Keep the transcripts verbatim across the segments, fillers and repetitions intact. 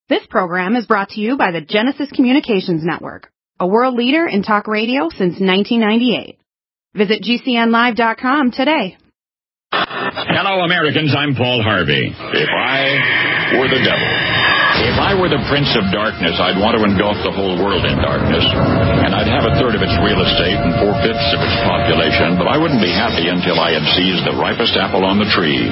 This program is brought to you by the Genesis Communications Network, a world leader in talk radio since nineteen ninety-eight. Visit G C N live dot com today. Hello, Americans. I'm Paul Harvey. If I were the devil, if I were the prince of darkness, I'd want to engulf the whole world in darkness, and I'd have a third of its real estate and four-fifths of its population, but I wouldn't be happy until I had seized the ripest apple on the tree.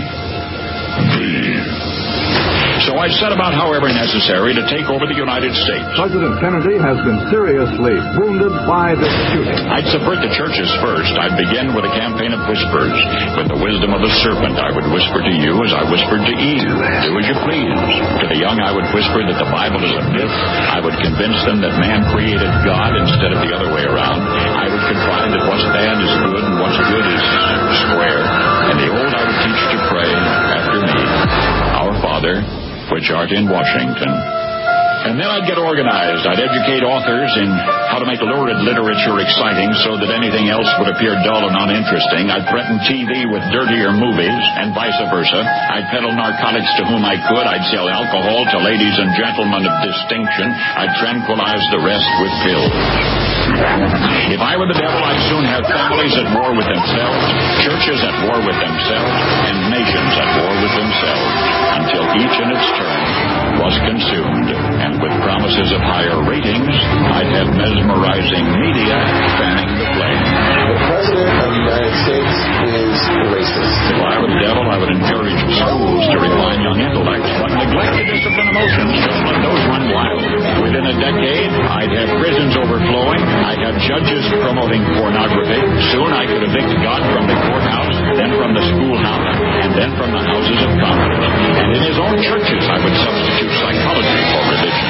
So I set about, however necessary, to take over the United States. President Kennedy has been seriously wounded by this shooting. I'd subvert the churches first. I'd begin with a campaign of whispers. With the wisdom of the serpent, I would whisper to you as I whispered to Eve. Do as you please. To the young, I would whisper that the Bible is a myth. I would convince them that man created God instead of the other way around. I would confide that what's bad is good and what's good is square. And the old I would teach to pray after me. Our Father, which art in Washington. And then I'd get organized. I'd educate authors in how to make lurid literature exciting so that anything else would appear dull and uninteresting. I'd threaten T V with dirtier movies and vice versa. I'd peddle narcotics to whom I could. I'd sell alcohol to ladies and gentlemen of distinction. I'd tranquilize the rest with pills. If I were the devil, I'd soon have families at war with themselves, churches at war with themselves, and nations at war with themselves, until each in its turn was consumed. And with promises of higher ratings, I'd have mesmerizing media fanning the flame. The President of the United States is a racist. If I were the devil, I would encourage schools to refine young intellects, but neglect to discipline emotions. Just let those run wild. Within a decade, I'd have prisons overflowing. I'd have judges promoting pornography. Soon I could evict God from the courthouse, then from the schoolhouse, and then from the houses of Congress. And in his own churches, I would substitute psychology for religion.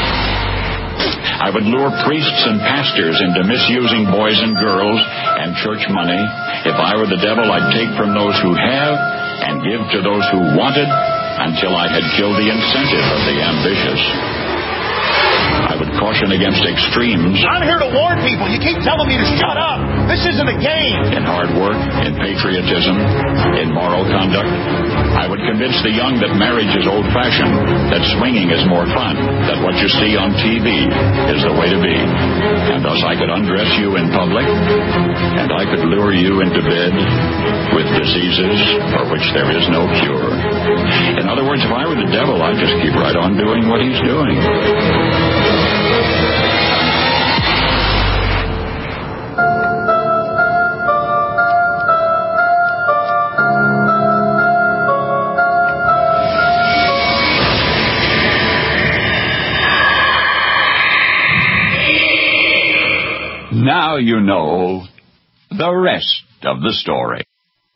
I would lure priests and pastors into misusing boys and girls and church money. If I were the devil, I'd take from those who have and give to those who wanted until I had killed the incentive of the ambitious. I would caution against extremes. I'm here to warn people. You keep telling me to shut up. This isn't a game. In hard work, in patriotism, in moral conduct. I would convince the young that marriage is old-fashioned, that swinging is more fun, that what you see on T V is the way to be. And thus I could undress you in public, and I could lure you into bed with diseases for which there is no cure. In other words, if I were the devil, I'd just keep right on doing what he's doing. Now you know the rest of the story.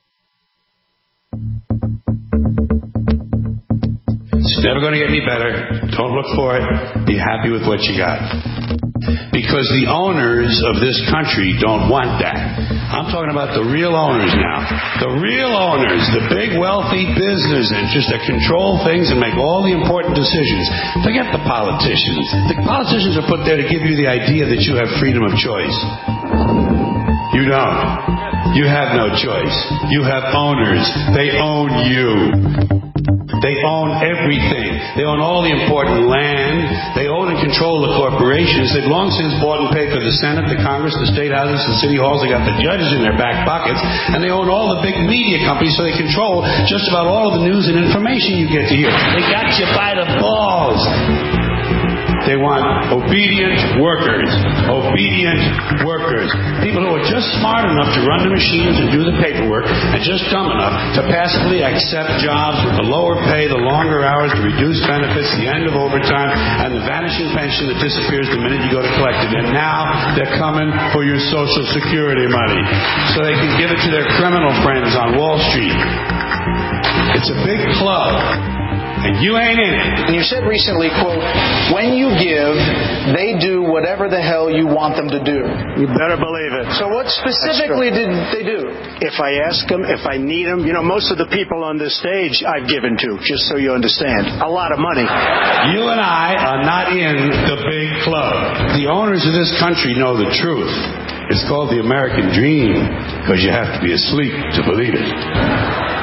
It's never going to get any better. Don't look for it. Be happy with what you got. Because the owners of this country don't want that. I'm talking about the real owners now. The real owners, the big wealthy business interests that control things and make all the important decisions. Forget the politicians. The politicians are put there to give you the idea that you have freedom of choice. You don't. You have no choice. You have owners. They own you. They own everything. They own all the important land. They own and control the corporations. They've long since bought and paid for the Senate, the Congress, the state houses, the city halls. They got the judges in their back pockets. And they own all the big media companies, so they control just about all of the news and information you get to hear. They got you by the balls. They want obedient workers. Obedient workers. People who are just smart enough to run the machines and do the paperwork, and just dumb enough to passively accept jobs with the lower pay, the longer hours, the reduced benefits, the end of overtime, and the vanishing pension that disappears the minute you go to collect it. And now they're coming for your Social Security money so they can give it to their criminal friends on Wall Street. It's a big club. And you ain't in it. And you said recently, quote, when you give, they do whatever the hell you want them to do. You better believe it. So what specifically did they do? If I ask them, if I need them, you know, most of the people on this stage I've given to, just so you understand. A lot of money. You and I are not in the big club. The owners of this country know the truth. It's called the American dream, because you have to be asleep to believe it.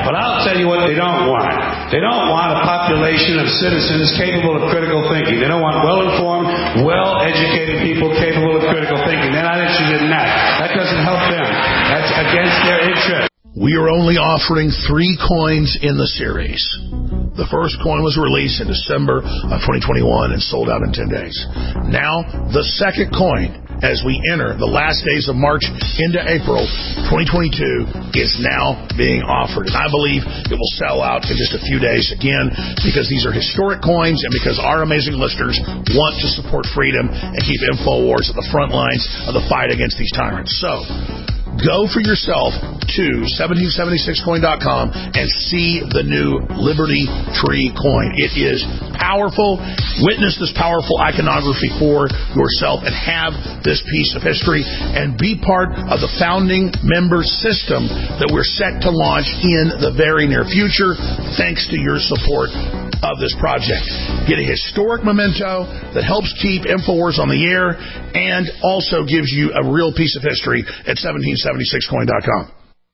But I'll tell you what they don't want. They don't want a population of citizens capable of critical thinking. They don't want well-informed, well-educated people capable of critical thinking. They're not interested in that. That doesn't help them. That's against their interest. We are only offering three coins in the series. The first coin was released in December of twenty twenty-one and sold out in ten days. Now, the second coin, as we enter the last days of March into April twenty twenty-two, is now being offered. And I believe it will sell out in just a few days again, because these are historic coins and because our amazing listeners want to support freedom and keep InfoWars at the front lines of the fight against these tyrants. So, go for yourself to seventeen seventy-six coin dot com and see the new Liberty Tree coin. It is powerful. Witness this powerful iconography for yourself and have this piece of history and be part of the founding member system that we're set to launch in the very near future, thanks to your support of this project. Get a historic memento that helps keep InfoWars on the air and also gives you a real piece of history at seventeen seventy-six coin dot com.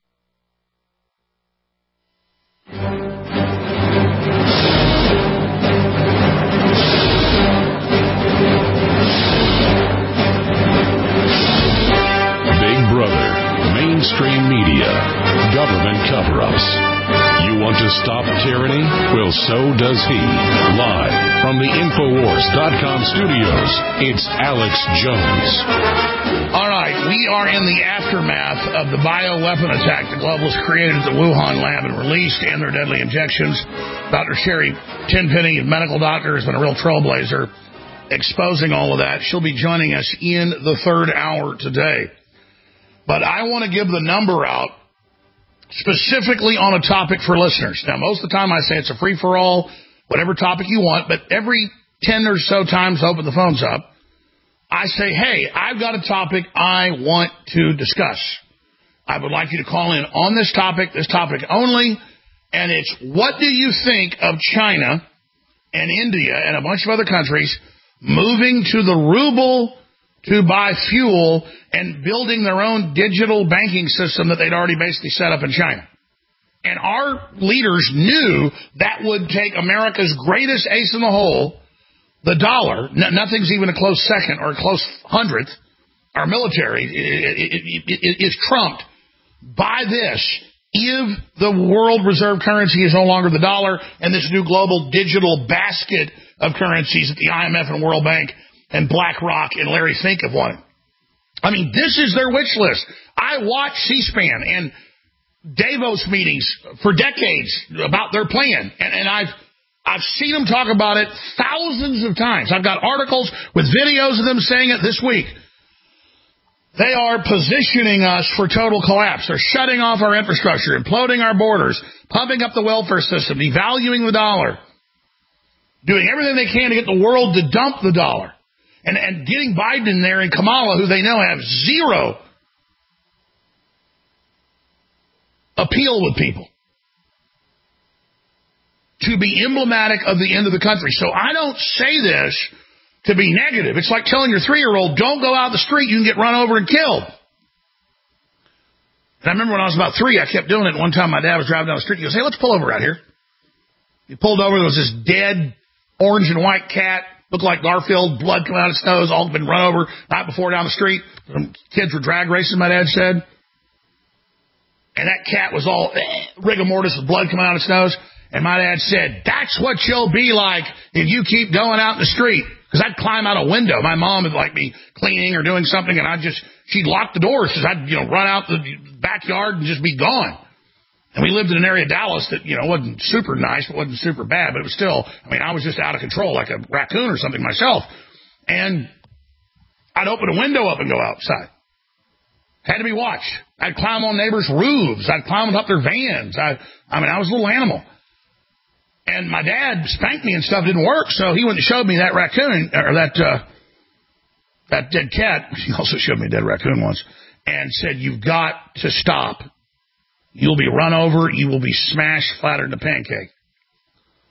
Big Brother, mainstream media, government cover-ups. You want to stop tyranny? Well, so does he. Live from the Infowars dot com studios, it's Alex Jones. All right, we are in the aftermath of the bioweapon attack the globalists created at the Wuhan lab and released, and their deadly injections. Doctor Sherry Tenpenny, a medical doctor, has been a real trailblazer exposing all of that. She'll be joining us in the third hour today. But I want to give the number out specifically on a topic for listeners. Now, most of the time I say it's a free-for-all, whatever topic you want, but every ten or so times I open the phones up, I say, hey, I've got a topic I want to discuss. I would like you to call in on this topic, this topic only, and it's what do you think of China and India and a bunch of other countries moving to the ruble to buy fuel and building their own digital banking system that they'd already basically set up in China. And our leaders knew that would take America's greatest ace in the hole, the dollar. No, nothing's even a close second or a close hundredth. Our military it, it, it, is trumped by this. If the world reserve currency is no longer the dollar and this new global digital basket of currencies that the I M F and World Bank and BlackRock and Larry Fink have wanted. I mean, this is their wish list. I watch C-SPAN and Davos meetings for decades about their plan, and, and I've I've seen them talk about it thousands of times. I've got articles with videos of them saying it this week. They are positioning us for total collapse. They're shutting off our infrastructure, imploding our borders, pumping up the welfare system, devaluing the dollar, doing everything they can to get the world to dump the dollar. And, and getting Biden in there and Kamala, who they know have zero appeal with people, to be emblematic of the end of the country. So I don't say this to be negative. It's like telling your three-year-old, don't go out the street, you can get run over and killed. And I remember when I was about three, I kept doing it. One time my dad was driving down the street. He goes, hey, let's pull over out here. He pulled over. There was this dead orange and white cat. Looked like Garfield, blood coming out of its nose, all been run over night before down the street. Some kids were drag racing, my dad said. And that cat was all eh, rigor mortis with blood coming out of its nose. And my dad said, that's what you'll be like if you keep going out in the street. Because I'd climb out a window. My mom would like be cleaning or doing something, and I'd just, she'd lock the doors. So I'd, you know, run out the backyard and just be gone. And we lived in an area of Dallas that, you know, wasn't super nice, but wasn't super bad, but it was still, I mean, I was just out of control, like a raccoon or something myself. And I'd open a window up and go outside. Had to be watched. I'd climb on neighbors' roofs. I'd climb up their vans. I, I mean, I was a little animal. And my dad spanked me and stuff didn't work, so he went and showed me that raccoon, or that, uh, that dead cat. He also showed me a dead raccoon once and said, you've got to stop. You'll be run over. You will be smashed flatter than a pancake.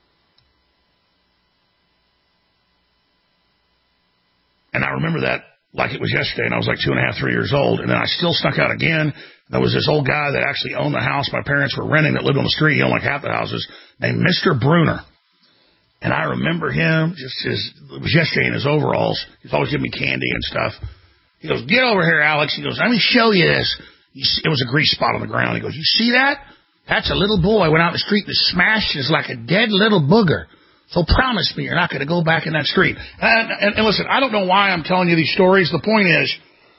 And I remember that like it was yesterday, and I was like two and a half, three years old, and then I still snuck out again. There was this old guy that actually owned the house my parents were renting that lived on the street. He owned like half the houses, named Mister Bruner. And I remember him, just his, it was yesterday in his overalls. He's always giving me candy and stuff. He goes, get over here, Alex. He goes, let me show you this. You see, it was a grease spot on the ground. He goes, you see that? That's a little boy went out in the street and smashed is like a dead little booger. So promise me you're not going to go back in that street. And, and, and listen, I don't know why I'm telling you these stories. The point is,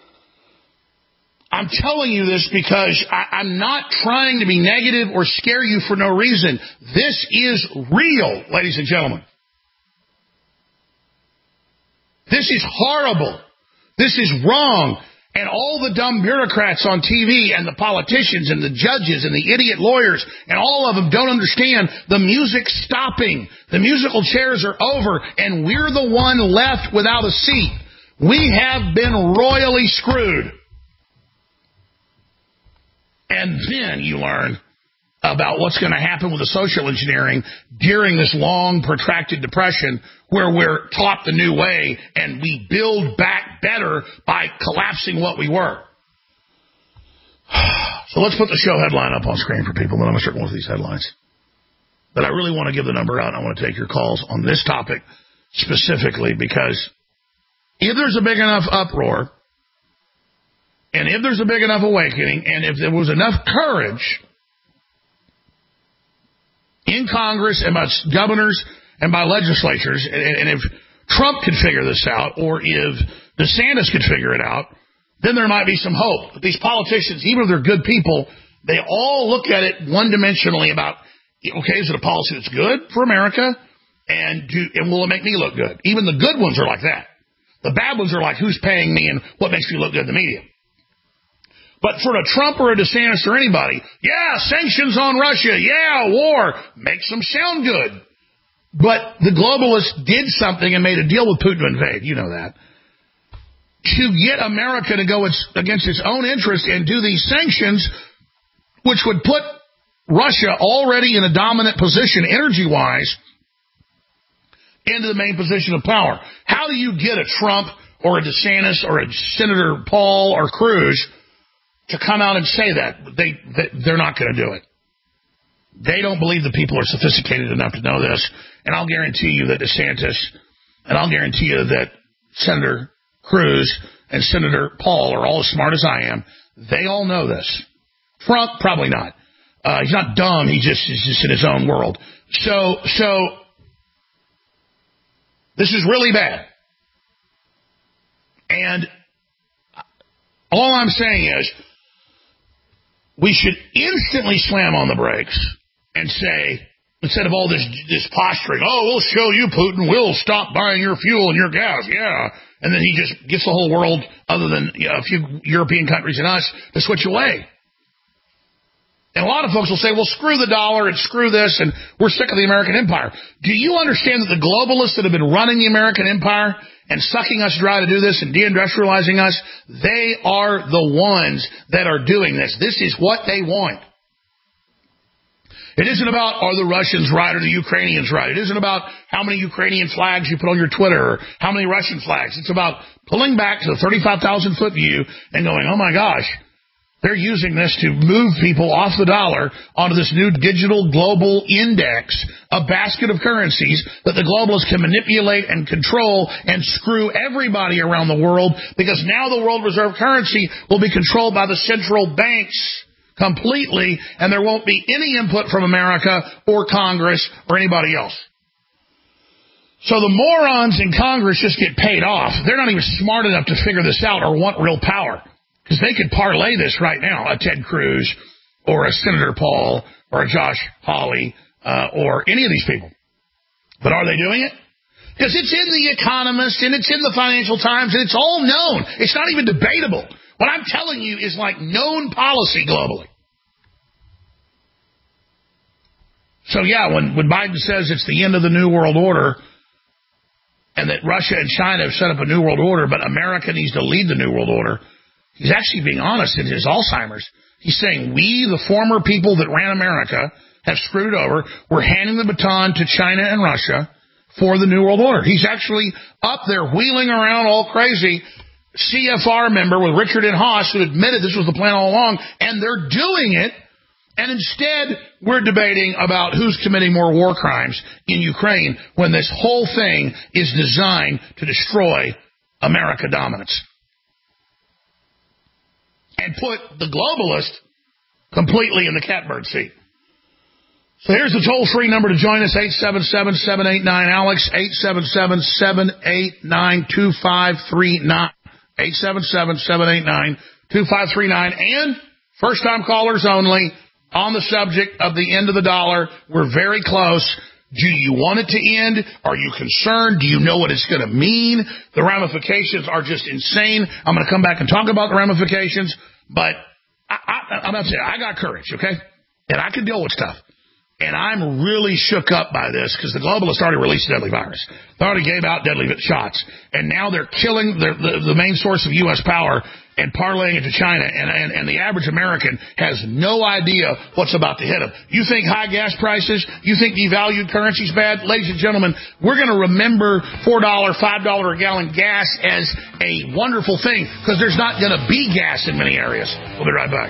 I'm telling you this because I, I'm not trying to be negative or scare you for no reason. This is real, ladies and gentlemen. This is horrible. This is wrong. And all the dumb bureaucrats on T V and the politicians and the judges and the idiot lawyers and all of them don't understand the music's stopping. The musical chairs are over and we're the one left without a seat. We have been royally screwed. And then you learn about what's going to happen with the social engineering during this long, protracted depression where we're taught the new way and we build back better by collapsing what we were. So let's put the show headline up on screen for people. Then I'm going to start going through these headlines. But I really want to give the number out. And I want to take your calls on this topic specifically because if there's a big enough uproar and if there's a big enough awakening and if there was enough courage in Congress and by governors and by legislatures, and, and if Trump could figure this out, or if DeSantis could figure it out, then there might be some hope. But these politicians, even if they're good people, they all look at it one-dimensionally about, okay, is it a policy that's good for America, and do, and will it make me look good? Even the good ones are like that. The bad ones are like, who's paying me and what makes me look good in the media? But for a Trump or a DeSantis or anybody, yeah, sanctions on Russia, yeah, war, makes them sound good. But the globalists did something and made a deal with Putin to invade. You know that. To get America to go its, against its own interest and do these sanctions, which would put Russia already in a dominant position energy-wise into the main position of power. How do you get a Trump or a DeSantis or a Senator Paul or Cruz to come out and say that? They, they, they're not going to do it. They don't believe the people are sophisticated enough to know this. And I'll guarantee you that DeSantis, and I'll guarantee you that Senator Cruz and Senator Paul are all as smart as I am. They all know this. Trump, probably not. Uh, he's not dumb. He just is just in his own world. So, so this is really bad. And all I'm saying is, we should instantly slam on the brakes and say, instead of all this this posturing, oh, we'll show you, Putin, we'll stop buying your fuel and your gas, yeah. And then he just gets the whole world, other than you know, a few European countries and us, to switch away. And a lot of folks will say, well, screw the dollar and screw this, and we're sick of the American empire. Do you understand that the globalists that have been running the American empire and sucking us dry to do this and deindustrializing us, they are the ones that are doing this. This is what they want. It isn't about are the Russians right or the Ukrainians right. It isn't about how many Ukrainian flags you put on your Twitter or how many Russian flags. It's about pulling back to the thirty-five thousand foot view and going, oh, my gosh, they're using this to move people off the dollar onto this new digital global index, a basket of currencies that the globalists can manipulate and control and screw everybody around the world, because now the world reserve currency will be controlled by the central banks completely, and there won't be any input from America or Congress or anybody else. So the morons in Congress just get paid off. They're not even smart enough to figure this out or want real power. Because they could parlay this right now, a Ted Cruz or a Senator Paul or a Josh Hawley uh, or any of these people. But are they doing it? Because it's in The Economist and it's in the Financial Times and it's all known. It's not even debatable. What I'm telling you is like known policy globally. So yeah, when, when Biden says it's the end of the New World Order and that Russia and China have set up a New World Order, but America needs to lead the New World Order, he's actually being honest in his Alzheimer's. He's saying we, the former people that ran America, have screwed over. We're handing the baton to China and Russia for the New World Order. He's actually up there wheeling around all crazy, C F R member with Richard N. Haas, who admitted this was the plan all along, and they're doing it. And instead, we're debating about who's committing more war crimes in Ukraine when this whole thing is designed to destroy America dominance and put the globalist completely in the catbird seat. So here's the toll-free number to join us, eight seven seven, seven eight nine, ALEX, eight seven seven, seven eight nine, two five three nine, eight seven seven, seven eight nine, two five three nine, and first-time callers only on the subject of the end of the dollar. We're very close. Do you want it to end? Are you concerned? Do you know what it's going to mean? The ramifications are just insane. I'm going to come back and talk about the ramifications, but I, I, I'm going to say I got courage, okay? And I can deal with stuff. And I'm really shook up by this because the globalists already released a deadly virus. They already gave out deadly shots. And now they're killing the, the, the main source of U S power and parlaying it to China. And, and, and the average American has no idea what's about to hit them. You think high gas prices? You think devalued currency's bad? Ladies and gentlemen, we're going to remember four dollars, five dollars a gallon gas as a wonderful thing because there's not going to be gas in many areas. We'll be right back.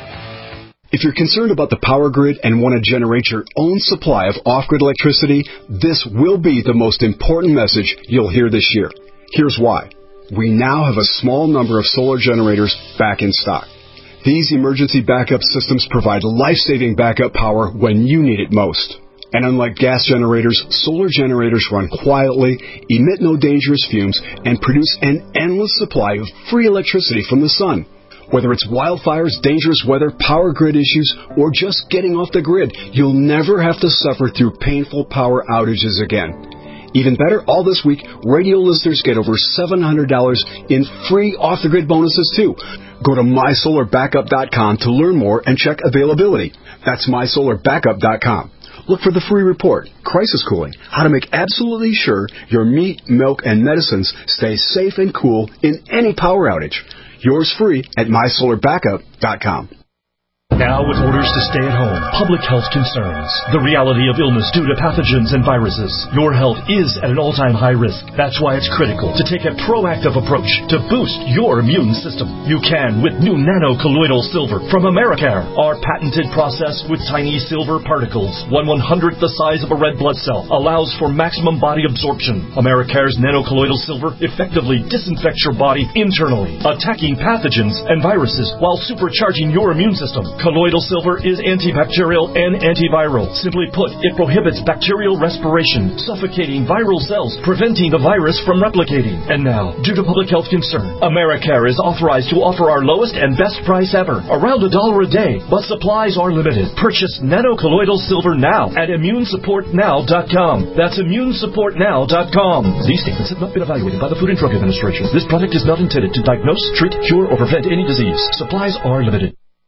If you're concerned about the power grid and want to generate your own supply of off-grid electricity, this will be the most important message you'll hear this year. Here's why. We now have a small number of solar generators back in stock. These emergency backup systems provide life-saving backup power when you need it most. And unlike gas generators, solar generators run quietly, emit no dangerous fumes, and produce an endless supply of free electricity from the sun. Whether it's wildfires, dangerous weather, power grid issues, or just getting off the grid, you'll never have to suffer through painful power outages again. Even better, all this week, radio listeners get over seven hundred dollars in free off-the-grid bonuses, too. Go to my solar backup dot com to learn more and check availability. That's my solar backup dot com. Look for the free report, Crisis Cooling, how to make absolutely sure your meat, milk, and medicines stay safe and cool in any power outage. Yours free at my solar backup dot com. Now with orders to stay at home, public health concerns, the reality of illness due to pathogens and viruses, your health is at an all-time high risk. That's why it's critical to take a proactive approach to boost your immune system. You can with new nano-colloidal silver from Americare. Our patented process with tiny silver particles, one one-hundredth the size of a red blood cell, allows for maximum body absorption. Americare's nano-colloidal silver effectively disinfects your body internally, attacking pathogens and viruses while supercharging your immune system. Colloidal silver is antibacterial and antiviral. Simply put, it prohibits bacterial respiration, suffocating viral cells, preventing the virus from replicating. And now, due to public health concern, Americare is authorized to offer our lowest and best price ever, around a dollar a day, but supplies are limited. Purchase nano-colloidal silver now at immune support now dot com. That's immune support now dot com. These statements have not been evaluated by the Food and Drug Administration. This product is not intended to diagnose, treat, cure, or prevent any disease. Supplies are limited.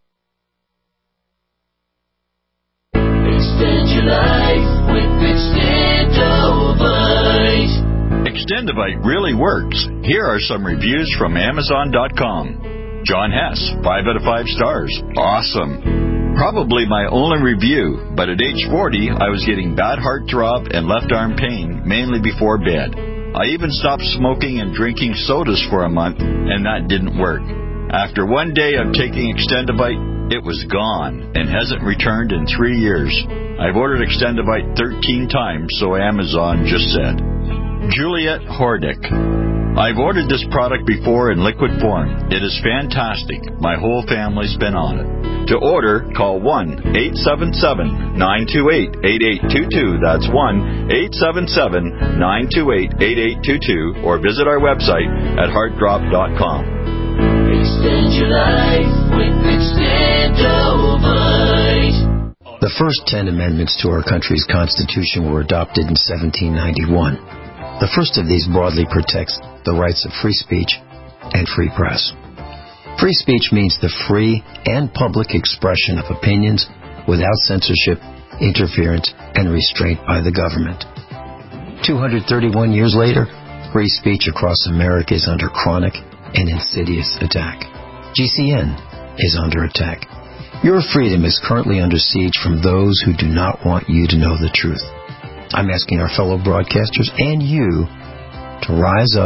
Extend your life with Extendovite. Extendovite really works. Here are some reviews from Amazon dot com. John Hess, five out of five stars. Awesome. Probably my only review, but at age forty, I was getting bad heart throb and left arm pain, mainly before bed. I even stopped smoking and drinking sodas for a month, and that didn't work. After one day of taking Extendovite, it was gone and hasn't returned in three years. I've ordered Extendovite thirteen times, so Amazon just said. Juliet Hordick. I've ordered this product before in liquid form. It is fantastic. My whole family's been on it. To order, call one eight seven seven, nine two eight, eight eight two two. That's one eight seven seven, nine two eight, eight eight two two. Or visit our website at heart drop dot com. Extend your life with Extendovite. The first ten amendments to our country's Constitution were adopted in seventeen ninety-one. The first of these broadly protects the rights of free speech and free press. Free speech means the free and public expression of opinions without censorship, interference, and restraint by the government. two hundred thirty-one years later, free speech across America is under chronic and insidious attack. G C N is under attack. Your freedom is currently under siege from those who do not want you to know the truth. I'm asking our fellow broadcasters and you to rise up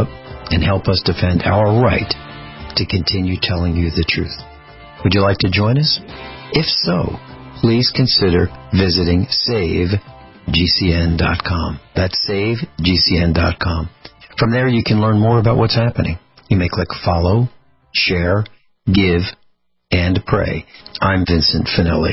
and help us defend our right to continue telling you the truth. Would you like to join us? If so, please consider visiting save G C N dot com. That's save G C N dot com. From there, you can learn more about what's happening. You may click follow, share, give, and pray. I'm Vincent Finelli.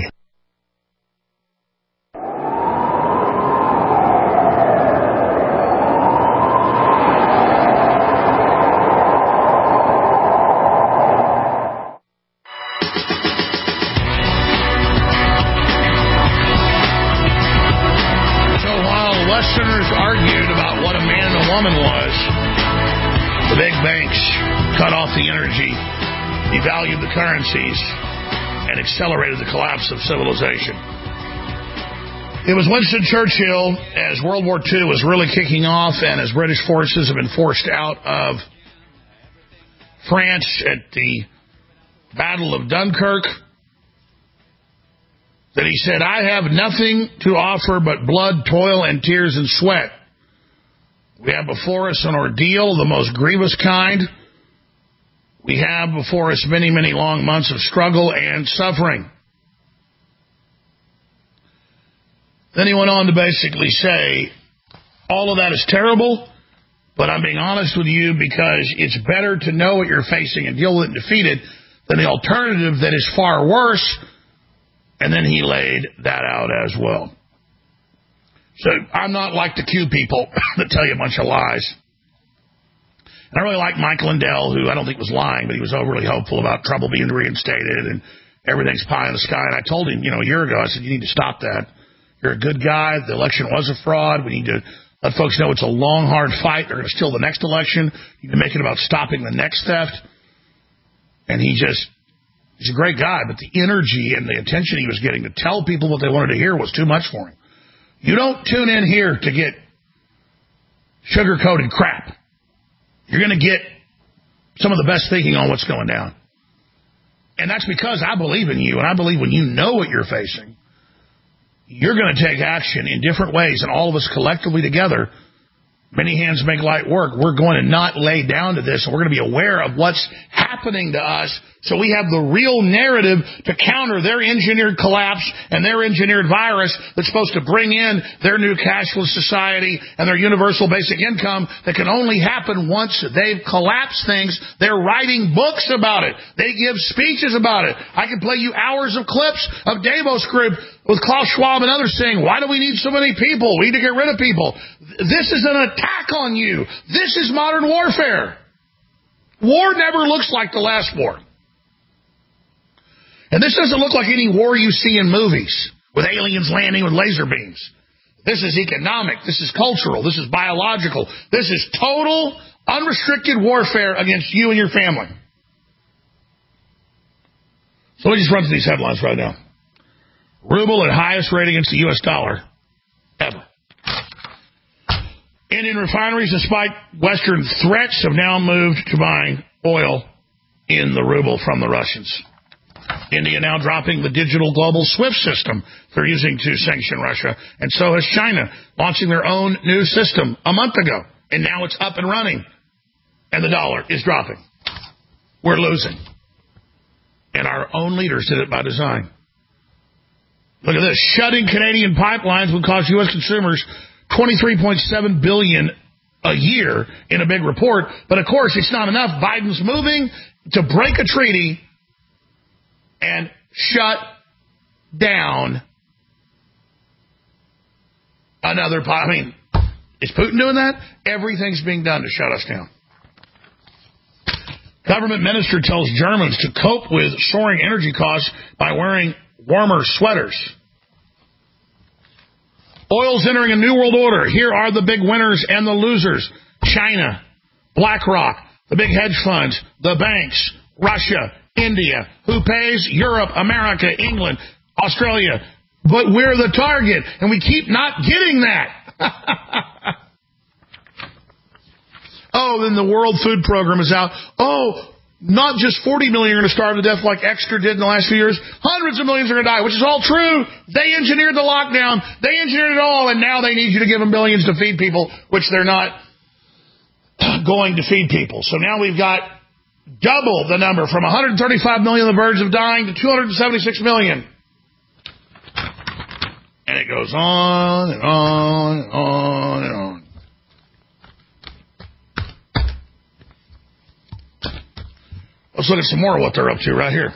Devalued the currencies and accelerated the collapse of civilization. It was Winston Churchill, as World War Two was really kicking off and as British forces have been forced out of France at the Battle of Dunkirk, that he said, "I have nothing to offer but blood, toil, and tears and sweat. We have before us an ordeal of the most grievous kind. We have before us many, many long months of struggle and suffering." Then he went on to basically say, all of that is terrible, but I'm being honest with you because it's better to know what you're facing and deal with it and defeat it than the alternative that is far worse. And then he laid that out as well. So I'm not like the Q people that tell you a bunch of lies. And I really like Mike Lindell, who I don't think was lying, but he was overly hopeful about trouble being reinstated and everything's pie in the sky. And I told him, you know, a year ago, I said, you need to stop that. You're a good guy. The election was a fraud. We need to let folks know it's a long, hard fight. They're going to steal the next election. You need to make it about stopping the next theft. And he just, he's a great guy, but the energy and the attention he was getting to tell people what they wanted to hear was too much for him. You don't tune in here to get sugar-coated crap. You're going to get some of the best thinking on what's going down. And that's because I believe in you, and I believe when you know what you're facing, you're going to take action in different ways, and all of us collectively together, many hands make light work. We're going to not lay down to this, and we're going to be aware of what's happening to us so we have the real narrative to counter their engineered collapse and their engineered virus that's supposed to bring in their new cashless society and their universal basic income that can only happen once they've collapsed things. They're writing books about it. They give speeches about it. I can play you hours of clips of Davos Group with Klaus Schwab and others saying, why do we need so many people? We need to get rid of people. This is an attack on you. This is modern warfare. War never looks like the last war. And this doesn't look like any war you see in movies with aliens landing with laser beams. This is economic. This is cultural. This is biological. This is total, unrestricted warfare against you and your family. So let me just run through these headlines right now. Ruble at highest rate against the U S dollar ever. Indian refineries, despite Western threats, have now moved to buying oil in the ruble from the Russians. India now dropping the digital global SWIFT system they're using to sanction Russia, and so has China, launching their own new system a month ago, and now it's up and running, and the dollar is dropping. We're losing. And our own leaders did it by design. Look at this. Shutting Canadian pipelines would cost U S consumers twenty-three point seven billion dollars a year in a big report, but of course it's not enough. Biden's moving to break a treaty and shut down another... I mean, is Putin doing that? Everything's being done to shut us down. Government minister tells Germans to cope with soaring energy costs by wearing warmer sweaters. Oil's entering a new world order. Here are the big winners and the losers. China, BlackRock, the big hedge funds, the banks, Russia, India. Who pays? Europe, America, England, Australia. But we're the target, and we keep not getting that. Oh, then the World Food Program is out. Oh, not just forty million are going to starve to death like Exeter did in the last few years. Hundreds of millions are going to die, which is all true. They engineered the lockdown. They engineered it all, and now they need you to give them billions to feed people, which they're not going to feed people. So now we've got double the number. From one hundred thirty-five million of the birds of dying to two hundred seventy-six million. And it goes on and on and on and on. Let's look at some more of what they're up to right here.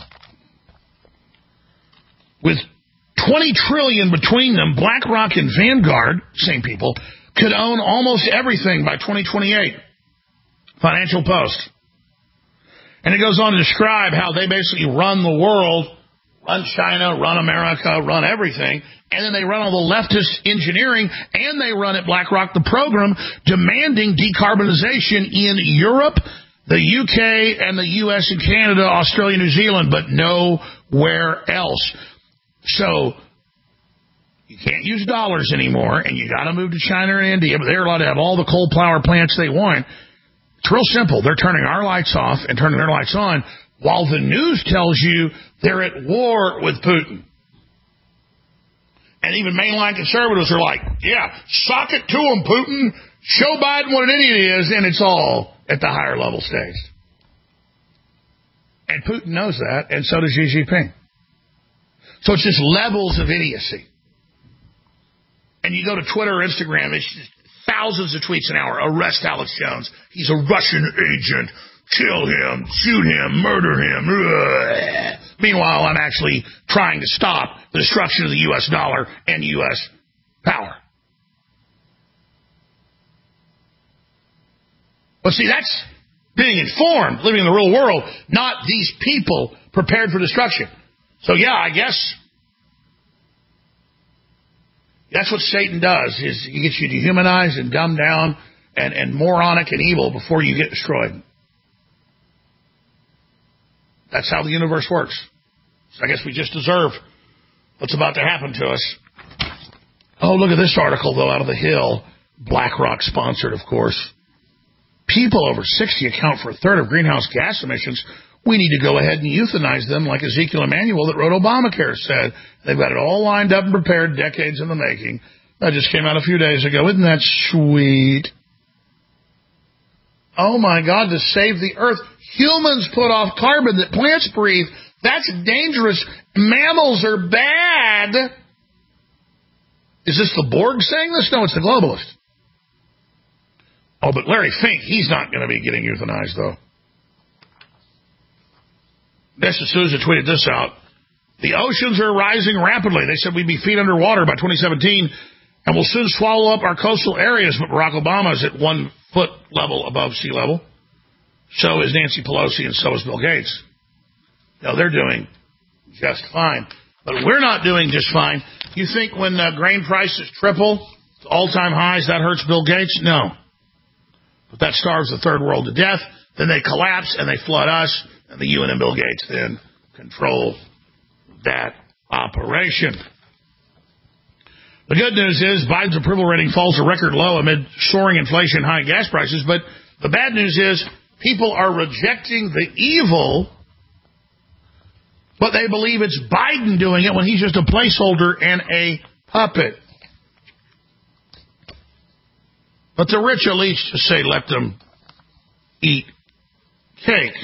With twenty trillion dollars between them, BlackRock and Vanguard, same people, could own almost everything by twenty twenty-eight. Financial Post. And it goes on to describe how they basically run the world, run China, run America, run everything, and then they run all the leftist engineering, and they run at BlackRock the program demanding decarbonization in Europe, the U K, and the U S and Canada, Australia, New Zealand, but nowhere else. So you can't use dollars anymore, and you got to move to China and India, but they're allowed to have all the coal power plants they want. It's real simple. They're turning our lights off and turning their lights on, while the news tells you they're at war with Putin. And even mainline conservatives are like, yeah, sock it to him, Putin. Show Biden what an idiot he is, and it's all at the higher level stage. And Putin knows that, and so does Xi Jinping. So it's just levels of idiocy. And you go to Twitter or Instagram, it's just thousands of tweets an hour. Arrest Alex Jones. He's a Russian agent. Kill him. Shoot him. Murder him. Ugh. Meanwhile, I'm actually trying to stop the destruction of the U S dollar and U S power. But see, that's being informed, living in the real world, not these people prepared for destruction. So, yeah, I guess that's what Satan does, is he gets you dehumanized and dumbed down and, and moronic and evil before you get destroyed. That's how the universe works. So I guess we just deserve what's about to happen to us. Oh, look at this article, though, out of The Hill. BlackRock sponsored, of course. People over sixty account for a third of greenhouse gas emissions. We need to go ahead and euthanize them, like Ezekiel Emanuel that wrote Obamacare said. They've got it all lined up and prepared, decades in the making. That just came out a few days ago. Isn't that sweet? Oh, my God, to save the earth. Humans put off carbon that plants breathe. That's dangerous. Mammals are bad. Is this the Borg saying this? No, it's the globalists. Oh, but Larry Fink, he's not going to be getting euthanized, though. Nesta Souza tweeted this out. The oceans are rising rapidly. They said we'd be feet underwater by twenty seventeen, and we'll soon swallow up our coastal areas. But Barack Obama is at one foot level above sea level. So is Nancy Pelosi, and so is Bill Gates. Now, they're doing just fine. But we're not doing just fine. You think when uh, grain prices triple to all-time highs, that hurts Bill Gates? No. But that starves the third world to death. Then they collapse, and they flood us. And the U N and Bill Gates then control that operation. The good news is Biden's approval rating falls to record low amid soaring inflation and high gas prices. But the bad news is people are rejecting the evil, but they believe it's Biden doing it when he's just a placeholder and a puppet. But the rich elites just say let them eat cake.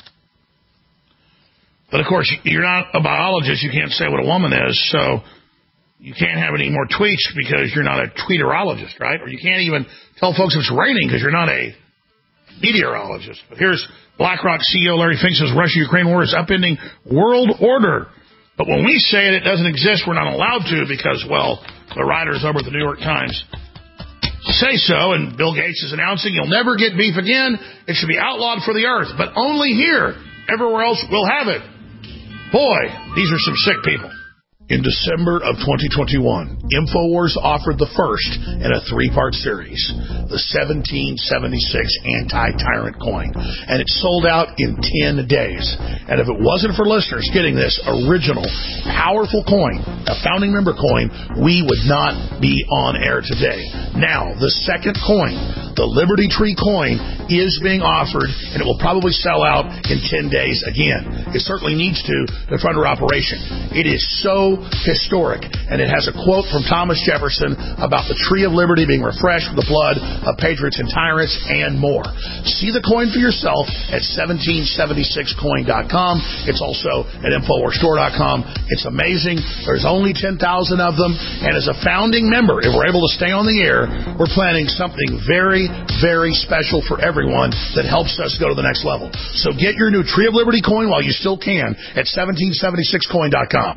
But, of course, you're not a biologist. You can't say what a woman is, so you can't have any more tweets because you're not a tweeterologist, right? Or you can't even tell folks it's raining because you're not a meteorologist. But here's BlackRock C E O Larry Fink says Russia-Ukraine war is upending world order. But when we say it, it doesn't exist. We're not allowed to because, well, the writers over at the New York Times say so, and Bill Gates is announcing you'll never get beef again. It should be outlawed for the earth, but only here. Everywhere else, we'll have it. Boy, these are some sick people. In December of twenty twenty-one, InfoWars offered the first in a three-part series, the seventeen seventy-six Anti-Tyrant Coin, and it sold out in ten days. And if it wasn't for listeners getting this original, powerful coin, a founding member coin, we would not be on air today. Now, the second coin, the Liberty Tree coin, is being offered, and it will probably sell out in ten days again. It certainly needs to to fund our operation. It is so historic, and it has a quote from Thomas Jefferson about the tree of liberty being refreshed with the blood of patriots and tyrants, and more. See the coin for yourself at seventeen seventy-six coin dot com. It's also at infowars store dot com. It's amazing. There's only ten thousand of them, and as a founding member, if we're able to stay on the air, we're planning something very, very special for everyone that helps us go to the next level. So get your new Tree of Liberty coin while you still can at seventeen seventy-six coin dot com.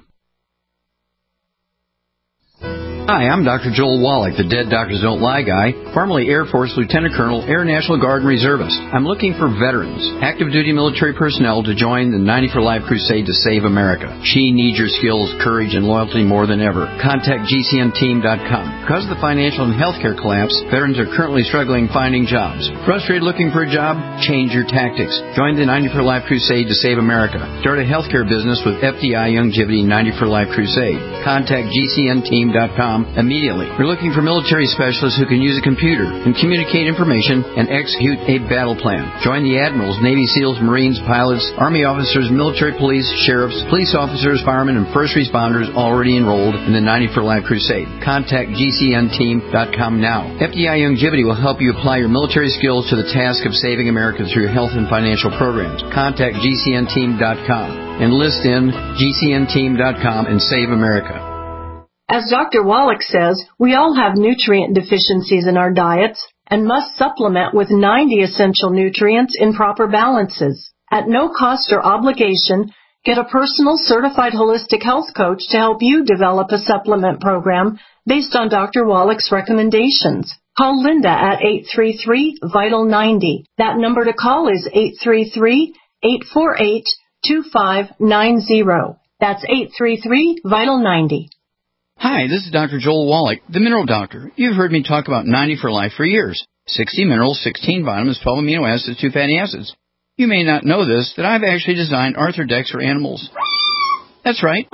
Hi, I'm Doctor Joel Wallach, the Dead Doctors Don't Lie guy, formerly Air Force Lieutenant Colonel, Air National Guard and Reservist. I'm looking for veterans, active duty military personnel to join the ninety for Life crusade to save America. She needs your skills, courage, and loyalty more than ever. Contact G C N team dot com. Because of the financial and healthcare collapse, veterans are currently struggling finding jobs. Frustrated looking for a job? Change your tactics. Join the ninety for Life crusade to save America. Start a healthcare business with F D I Youngevity ninety for Life crusade. Contact G C N team dot com immediately. We're looking for military specialists who can use a computer and communicate information and execute a battle plan. Join the admirals, Navy SEALs, Marines, pilots, Army officers, military police, sheriffs, police officers, firemen, and first responders already enrolled in the ninety for Life crusade. Contact G C N team dot com now. F D I Youngevity will help you apply your military skills to the task of saving America through health and financial programs. Contact G C N team dot com. Enlist in G C N team dot com and save America. As Doctor Wallach says, we all have nutrient deficiencies in our diets and must supplement with ninety essential nutrients in proper balances. At no cost or obligation, get a personal certified holistic health coach to help you develop a supplement program based on Doctor Wallach's recommendations. Call Linda at eight three three, vital ninety. That number to call is eight three three, eight four eight, two five nine zero. That's eight three three, vital ninety. Hi, this is Doctor Joel Wallach, the Mineral Doctor. You've heard me talk about ninety for Life for years. sixty minerals, sixteen vitamins, twelve amino acids, two fatty acids. You may not know this, that I've actually designed Arthrodex for animals. That's right.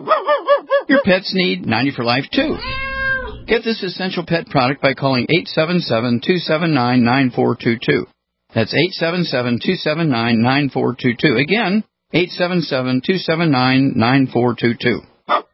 Your pets need ninety for Life, too. Get this essential pet product by calling eight seven seven, two seven nine, nine four two two. That's eight seven seven, two seven nine, nine four two two. Again, eight seven seven, two seven nine, nine four two two.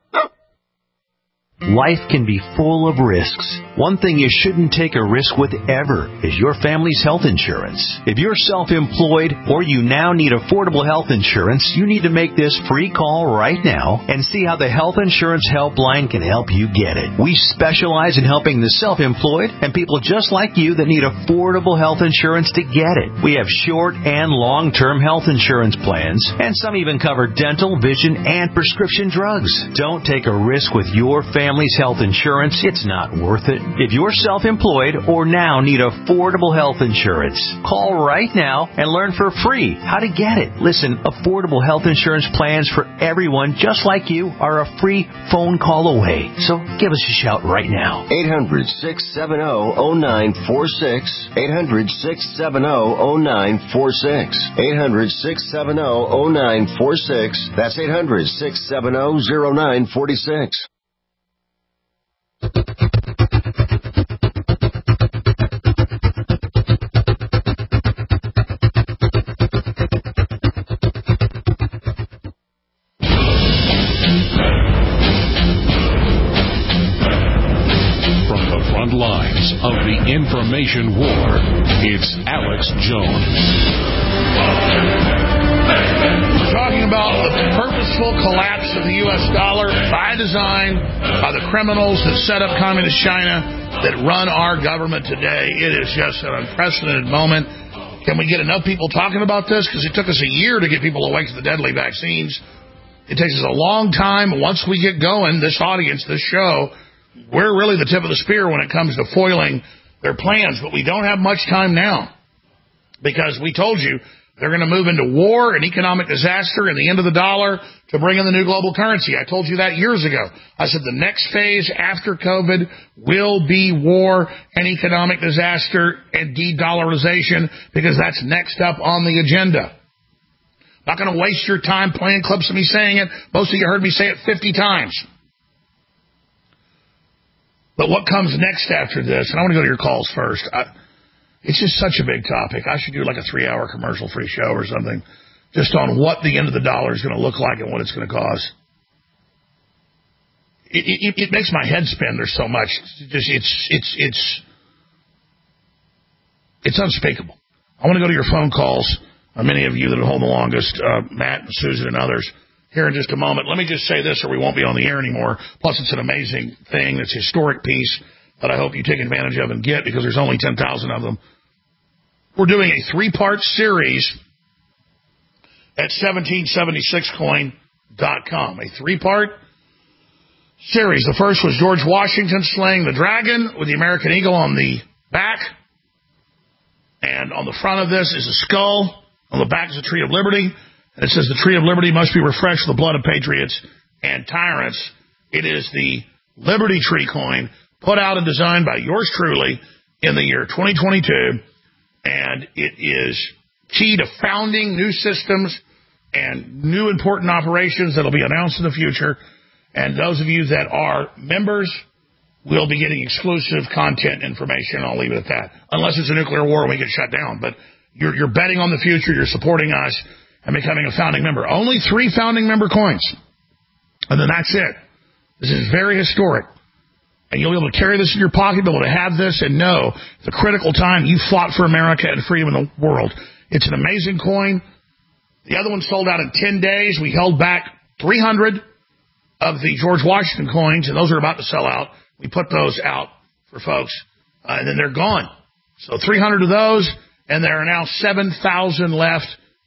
Life can be full of risks. One thing you shouldn't take a risk with ever is your family's health insurance. If you're self-employed or you now need affordable health insurance, you need to make this free call right now and see how the Health Insurance Helpline can help you get it. We specialize in helping the self-employed and people just like you that need affordable health insurance to get it. We have short and long-term health insurance plans, and some even cover dental, vision, and prescription drugs. Don't take a risk with your family. Family's health insurance, it's not worth it. If you're self-employed or now need affordable health insurance, call right now and learn for free how to get it. Listen, affordable health insurance plans for everyone just like you are a free phone call away. So give us a shout right now. eight hundred, six seven zero, zero nine four six. eight hundred, six seven zero, zero nine four six. eight hundred, six seven zero, zero nine four six. That's eight hundred, six seven zero, zero nine four six. Lines of the information war. It's Alex Jones. We're talking about the purposeful collapse of the U S dollar by design by the criminals that set up Communist China that run our government today. It is just an unprecedented moment. Can we get enough people talking about this? Because it took us a year to get people awake to the deadly vaccines. It takes us a long time. Once we get going, this audience, this show, we're really the tip of the spear when it comes to foiling their plans, but we don't have much time now because we told you they're going to move into war and economic disaster and the end of the dollar to bring in the new global currency. I told you that years ago. I said the next phase after COVID will be war and economic disaster and de-dollarization because that's next up on the agenda. Not going to waste your time playing clips of me saying it. Most of you heard me say it fifty times. But what comes next after this, and I want to go to your calls first. I, It's just such a big topic. I should do like a three-hour commercial-free show or something just on what the end of the dollar is going to look like and what it's going to cause. It, it, it makes my head spin. There's so much. It's just, it's, it's, it's, it's unspeakable. I want to go to your phone calls. Uh, many of you that have held the longest, uh, Matt and Susan and others, here in just a moment. Let me just say this or we won't be on the air anymore. Plus, it's an amazing thing. It's a historic piece that I hope you take advantage of and get because there's only ten thousand of them. We're doing a three-part series at seventeen seventy-six coin dot com. A three-part series. The first was George Washington slaying the dragon with the American eagle on the back. And on the front of this is a skull. On the back is a tree of liberty. And it says the tree of liberty must be refreshed with the blood of patriots and tyrants. It is the Liberty Tree coin put out and designed by yours truly in the year twenty twenty-two. And it is key to founding new systems and new important operations that will be announced in the future. And those of you that are members will be getting exclusive content information. I'll leave it at that. Unless it's a nuclear war and we get shut down. But you're, you're betting on the future. You're supporting us and becoming a founding member. Only three founding member coins. And then that's it. This is very historic. And you'll be able to carry this in your pocket, be able to have this and know the critical time you fought for America and freedom in the world. It's an amazing coin. The other one sold out in ten days. We held back three hundred of the George Washington coins, and those are about to sell out. We put those out for folks, uh, and then they're gone. So three hundred of those, and there are now seven thousand left.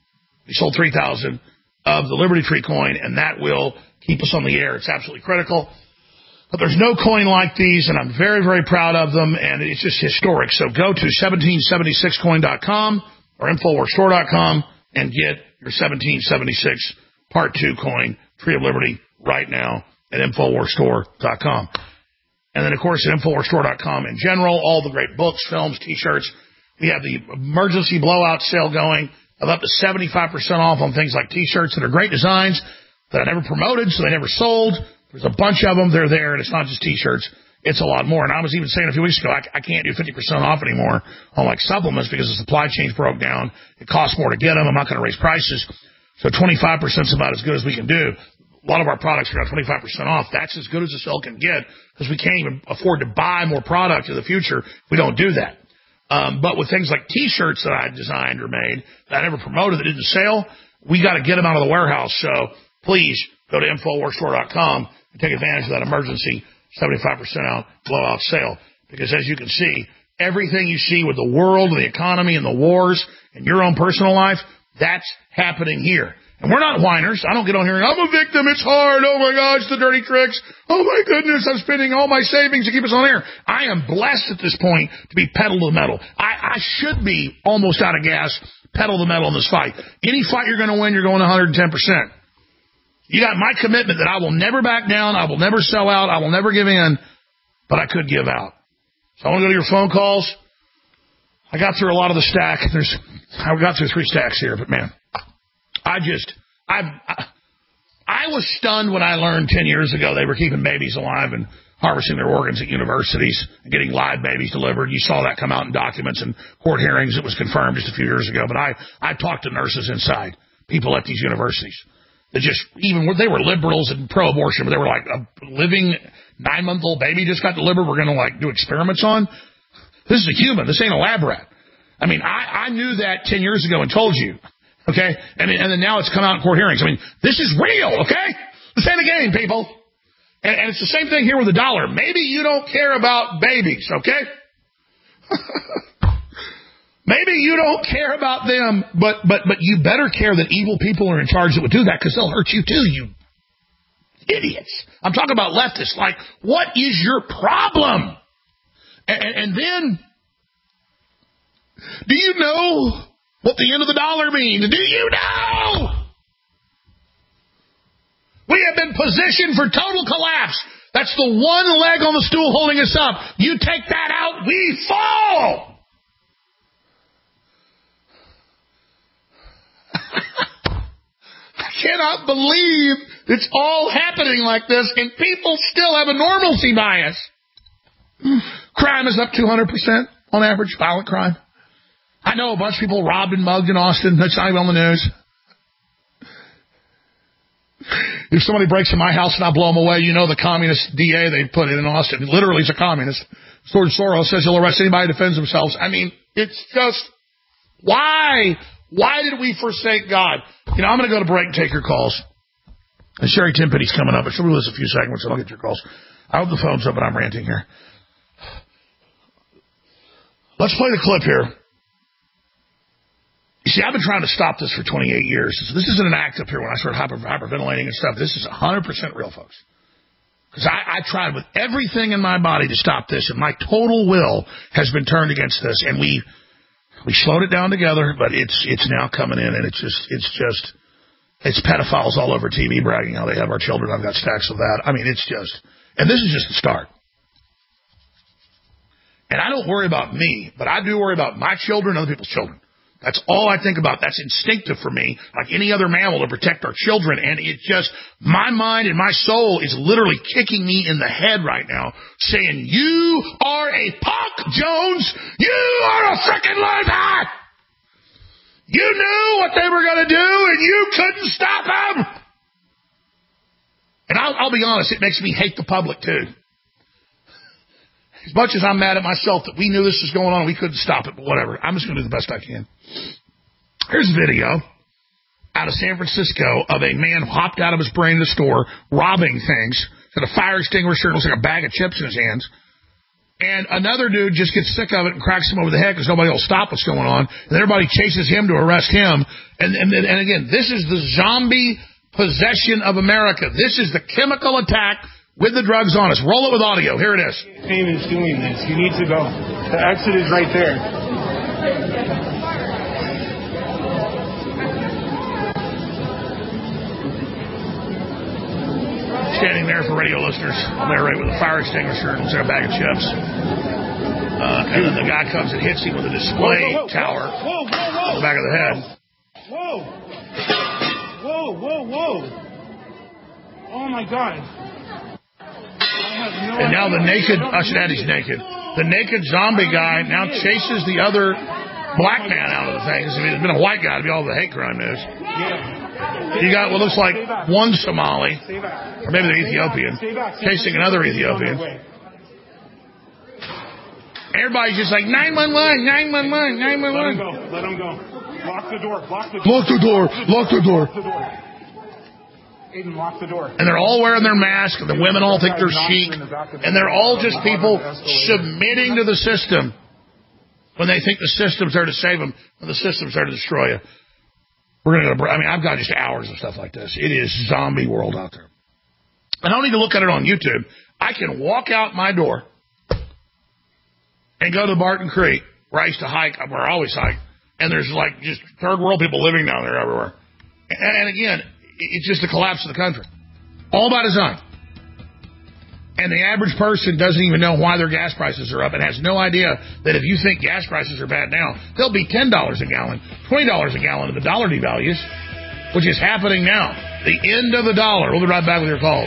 We sold three thousand of the Liberty Tree coin, and that will keep us on the air. It's absolutely critical. But there's no coin like these, and I'm very, very proud of them, and it's just historic. So go to seventeen seventy-six coin dot com or infowars store dot com and get your seventeen seventy-six Part two coin, Tree of Liberty, right now at infowars store dot com. And then, of course, at infowars store dot com in general, all the great books, films, T-shirts. We have the emergency blowout sale going of up to seventy-five percent off on things like T-shirts that are great designs that I never promoted, so they never sold. There's a bunch of them. They're there, and it's not just T-shirts. It's a lot more. And I was even saying a few weeks ago, I, I can't do fifty percent off anymore on, like, supplements because the supply chains broke down. It costs more to get them. I'm not going to raise prices. So twenty-five percent is about as good as we can do. A lot of our products are at twenty-five percent off. That's as good as the sale can get because we can't even afford to buy more product in the future if we don't do that. Um, but with things like T-shirts that I designed or made that I never promoted that didn't sell, we got to get them out of the warehouse. So please go to infowars store dot com and take advantage of that emergency seventy-five percent out blowout sale. Because as you can see, everything you see with the world and the economy and the wars and your own personal life, that's happening here. And we're not whiners. I don't get on here and I'm a victim. It's hard. Oh, my gosh, the dirty tricks. Oh, my goodness, I'm spending all my savings to keep us on air. I am blessed at this point to be pedal to the metal. I, I should be almost out of gas, pedal to the metal in this fight. Any fight you're going to win, you're going one hundred ten percent. You got my commitment that I will never back down. I will never sell out. I will never give in. But I could give out. So I want to go to your phone calls. I got through a lot of the stack. There's, I got through three stacks here, but man, I just, I, I was stunned when I learned ten years ago they were keeping babies alive and harvesting their organs at universities and getting live babies delivered. You saw that come out in documents and court hearings. It was confirmed just a few years ago. But I, I talked to nurses inside, people at these universities. They just, even, they were liberals and pro-abortion, but they were like, a living nine-month-old baby just got delivered. We're going to, like, do experiments on. This is a human. This ain't a lab rat. I mean, I, I knew that ten years ago and told you, okay? And, and then now it's come out in court hearings. I mean, this is real, okay? This ain't a game, people. And, and it's the same thing here with the dollar. Maybe you don't care about babies, okay? Maybe you don't care about them, but, but, but you better care that evil people are in charge that would do that because they'll hurt you too, you idiots. I'm talking about leftists. Like, what is your problem? And, and then, do you know what the end of the dollar means? Do you know? We have been positioned for total collapse. That's the one leg on the stool holding us up. You take that out, we fall. I cannot believe it's all happening like this, and people still have a normalcy bias. Crime is up two hundred percent on average, violent crime. I know a bunch of people robbed and mugged in Austin. That's not even on the news. If somebody breaks in my house and I blow them away, you know the communist D A they put in Austin. Literally, he's a communist. George Soros says he'll arrest anybody who defends themselves. I mean, it's just, why? Why did we forsake God? You know, I'm going to go to break and take your calls. And Sherry Timpenny's coming up. But she'll be with us a few seconds, and I'll get your calls. I hope the phone's up, and I'm ranting here. Let's play the clip here. You see, I've been trying to stop this for twenty-eight years. So this isn't an act up here when I start hyper, hyperventilating and stuff. This is one hundred percent real, folks. Because I, I tried with everything in my body to stop this, and my total will has been turned against this. And we we slowed it down together, but it's it's now coming in, and it's just it's just it's pedophiles all over T V bragging how they have our children. I've got stacks of that. I mean, it's just, and this is just the start. And I don't worry about me, but I do worry about my children and other people's children. That's all I think about. That's instinctive for me, like any other mammal, to protect our children. And it just, my mind and my soul is literally kicking me in the head right now, saying, you are a punk, Jones. You are a frickin' loser. You knew what they were going to do, and you couldn't stop them. And I'll, I'll be honest, it makes me hate the public, too. As much as I'm mad at myself that we knew this was going on and we couldn't stop it, but whatever. I'm just going to do the best I can. Here's a video out of San Francisco of a man who hopped out of his brain in the store, robbing things, had a fire extinguisher, it looks like a bag of chips in his hands. And another dude just gets sick of it and cracks him over the head because nobody will stop what's going on. And everybody chases him to arrest him. And, and, and again, this is the zombie possession of America. This is the chemical attack with the drugs on us. Roll it with audio. Here it is. Pain is doing this. You need to go. The exit is right there. Standing there for radio listeners. I'll narrate with a fire extinguisher and a bag of chips. Uh, and then the guy comes and hits him with a display whoa, whoa, whoa, tower whoa, whoa, whoa. on the back of the head. Whoa. Whoa, whoa, whoa. Oh, my God. And now the naked, I should add he's naked. The naked zombie guy now chases the other black man out of the thing. Because if it had been a white guy, it'd be all the hate crime news. You got what looks like one Somali, or maybe they're Ethiopian, chasing another Ethiopian. Everybody's just like, nine one one, nine one one, nine one one. Let him go, let him go. Lock the door, lock the door. Lock the door, lock the door. Aiden, lock the door. And they're all wearing their masks, and the women all think they're chic, and they're all just people submitting to the system when they think the system's there to save them, when the system's there to destroy you. We're going to go to, I mean, I've got just hours of stuff like this. It is zombie world out there. I don't need to look at it on YouTube. I can walk out my door and go to Barton Creek, where I used to hike, where I always hike, and there's like just third world people living down there everywhere. And, and again, it's just the collapse of the country. All by design. And the average person doesn't even know why their gas prices are up and has no idea that if you think gas prices are bad now, they'll be ten dollars a gallon, twenty dollars a gallon if the dollar devalues, which is happening now. The end of the dollar. We'll be right back with your calls.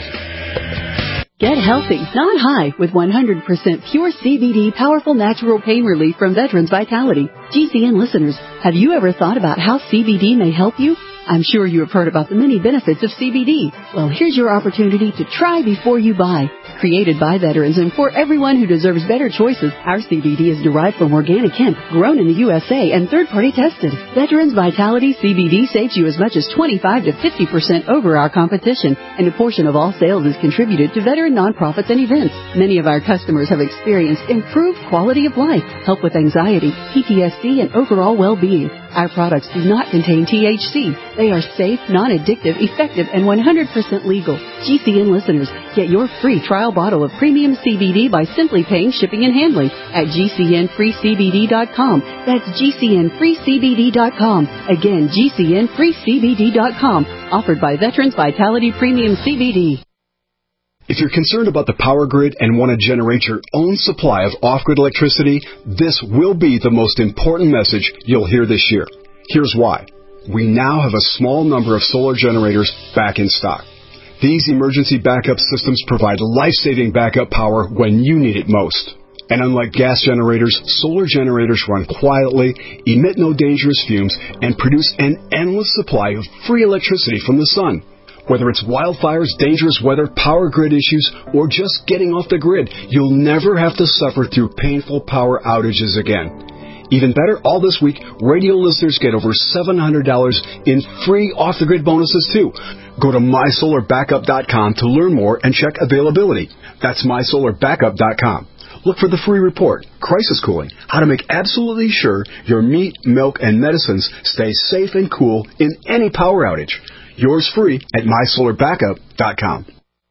Get healthy, not high, with one hundred percent pure C B D powerful natural pain relief from Veterans Vitality. G C N listeners, have you ever thought about how C B D may help you? I'm sure you have heard about the many benefits of C B D. Well, here's your opportunity to try before you buy. Created by veterans and for everyone who deserves better choices, our C B D is derived from organic hemp, grown in the U S A and third-party tested. Veterans Vitality C B D saves you as much as twenty-five to fifty percent over our competition, and a portion of all sales is contributed to veteran nonprofits and events. Many of our customers have experienced improved quality of life, help with anxiety, P T S D, and overall well-being. Our products do not contain T H C. They are safe, non-addictive, effective, and one hundred percent legal. G C N listeners, get your free trial bottle of premium C B D by simply paying shipping and handling at G C N free C B D dot com. That's G C N free C B D dot com. Again, G C N free C B D dot com. Offered by Veterans Vitality Premium C B D. If you're concerned about the power grid and want to generate your own supply of off-grid electricity, this will be the most important message you'll hear this year. Here's why. We now have a small number of solar generators back in stock. These emergency backup systems provide life-saving backup power when you need it most. And unlike gas generators, solar generators run quietly, emit no dangerous fumes, and produce an endless supply of free electricity from the sun. Whether it's wildfires, dangerous weather, power grid issues, or just getting off the grid, you'll never have to suffer through painful power outages again. Even better, all this week, radio listeners get over seven hundred dollars in free off-the-grid bonuses, too. Go to my solar backup dot com to learn more and check availability. That's my solar backup dot com. Look for the free report, Crisis Cooling, how to make absolutely sure your meat, milk, and medicines stay safe and cool in any power outage. Yours free at my solar backup dot com.